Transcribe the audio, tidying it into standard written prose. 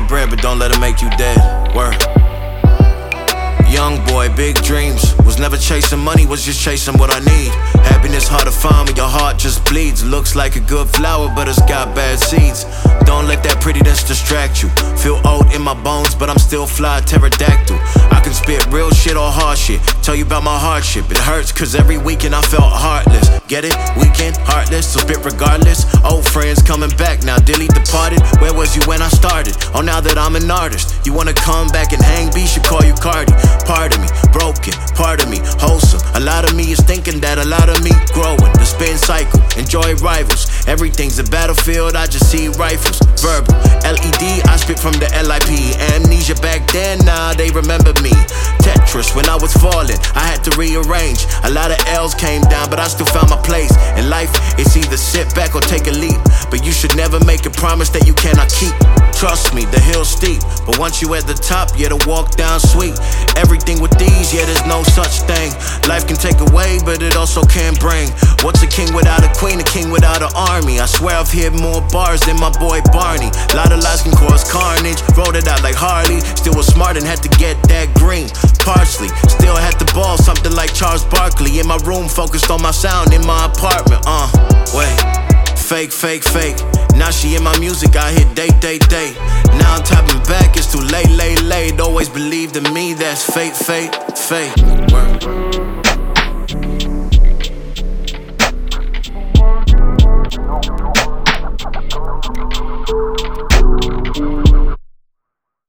bread, but don't let it make you dead. Word. Young boy, big dreams. Was never chasing money, was just chasing what I need. Happiness hard to find when your heart just bleeds. Looks like a good flower, but it's got bad seeds. Don't let that prettiness distract you. Feel old in my bones, but I'm still fly, pterodactyl. I can spit real shit or hard shit. Tell you about my hardship. It hurts cause every weekend I felt heartless. Get it? Weekend, heartless, so spit regardless. Old friends coming back now, dearly departed. Where was you when I started? Oh, now that I'm an artist, you wanna come back and hang B, should call you Cardi. Part of me, broken, part of me, wholesome. A lot of me is thinking that a lot of me growing. The spin cycle, enjoy rivals. Everything's a battlefield, I just see rifles. Verbal, LED, I spit from the LIP. Amnesia back then, nah, they remember me. Tetris, when I was falling, I had to rearrange. A lot of L's came down, but I still found my place. In life, it's either sit back or take a leap. But you should never make a promise that you cannot keep. Trust me, the hill's steep, but once you at the top, yeah, the walk down sweet. Everything with these, yeah, there's no such thing. Life can take away, but it also can bring. What's a king without a queen, a king without an army? I swear I've hit more bars than my boy Barney. Lot of lies can cause carnage, wrote it out like Harley. Still was smart and had to get that green parsley. Still had the ball, something like Charles Barkley. In my room, focused on my sound in my apartment. Wait. Fake, fake, fake. Now she in my music, I hit day. Now I'm tapping back, it's too late. Always believed in me, that's fate. Word.